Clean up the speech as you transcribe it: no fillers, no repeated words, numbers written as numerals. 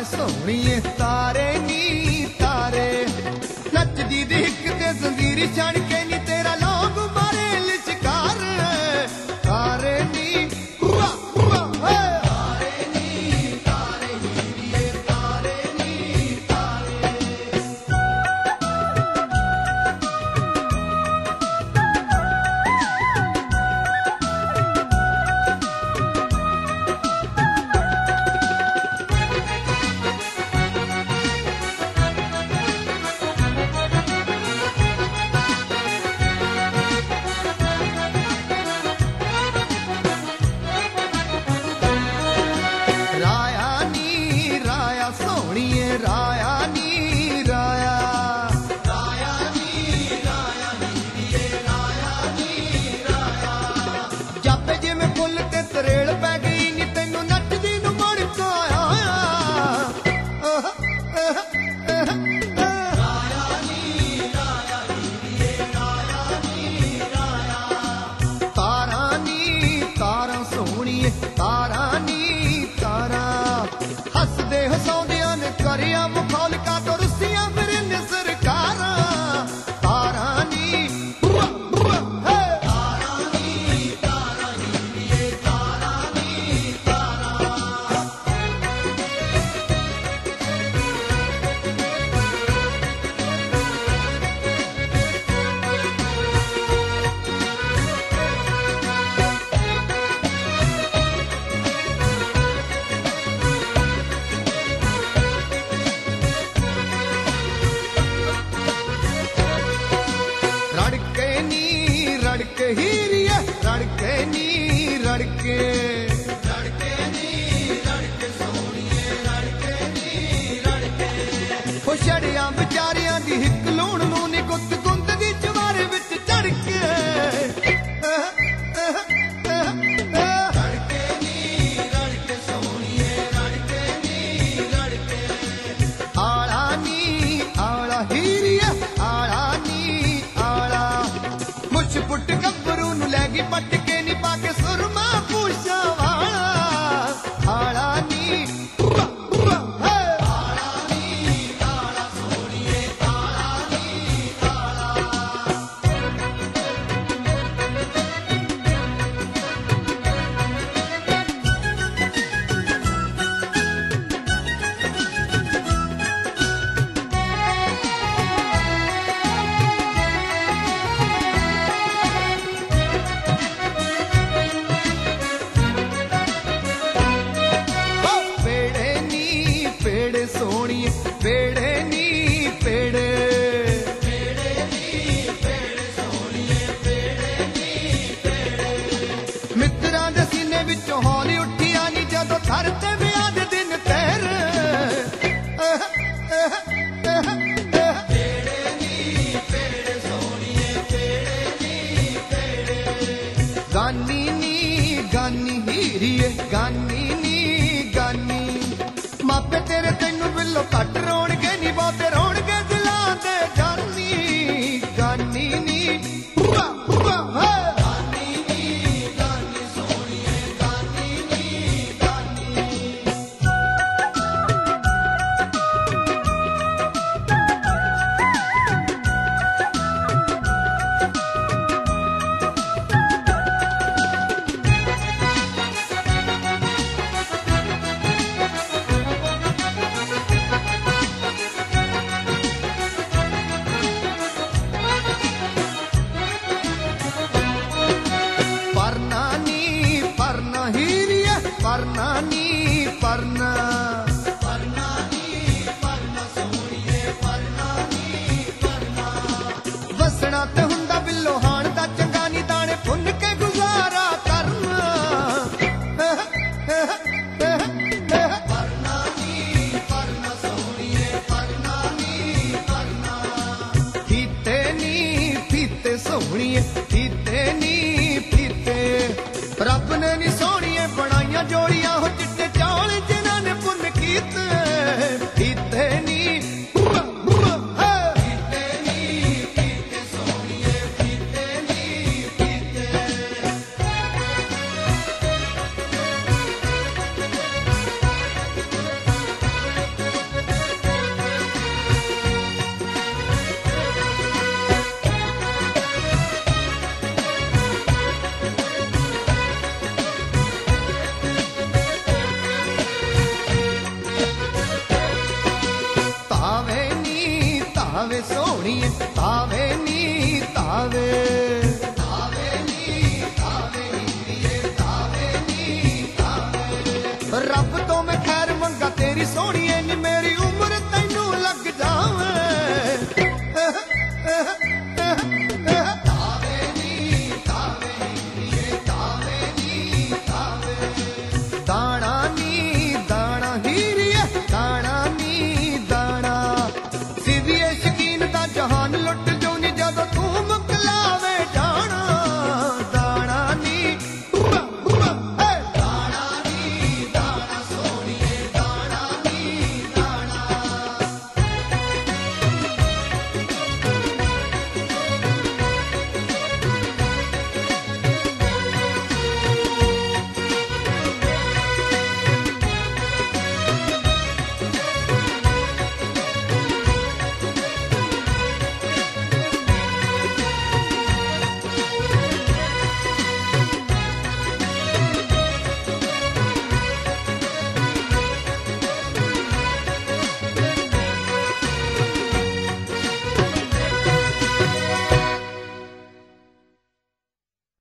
सोहणीए तारे नी तारे नचदी दिख ते जंजीरी छड़ के नी तेरा लोग मारे लिचकार तारे नी हुआ हुआ तारे नी हीरिए तारे नी तारे। राया नी राया राया नी राया हीरिए राया नी राया जापे जिवें फुल ते तरेड़ पै गई नी तैनू नचदी नू मुड़ के आया राया नी राया हीरिए राया नी राया तारा नी तारा सोहणीए तारा नी तारा हसदे हसाउंदियां ने करिया मुखौल का तो रुसियां फिर ने सरकारा तारा नी हुआ हुआ तारा नी तारा हीरिए तारा नी तारा। रड़के हीरिए रड़के नी रड़के रड़के नी रड़के सोहणीए रड़के नी रड़के हो छड़िया बेचारियां दी हिक लूण नू नी गुत गुंद दी जवारे विच चढ़ के रड़के नी रड़के सोहणीए रड़के नी रड़के आला नी आला हीरिए आला नी आला मुछ पुट गब्बरू नू लैगी पट के नी पाके सुरमा पूछा वाला आला नी हुआ हुआ आला नी आला सोहणीए आला नी आला। सोहणीए पेड़े नी पेड़े पेड़े नी पेड़े सोहणीए पेड़े नी पेड़े मित्रां दे सीने विचों हौली उठिया नी जदों थर ते विआह दे दिन तेरे पेड़े नी पेड़े सोहणीए पेड़े नी पेड़े गानी नी गानी हीरिए गानी नी गानी मापे तेरे तैनू बिल्लो घट रोणगे नी बहुते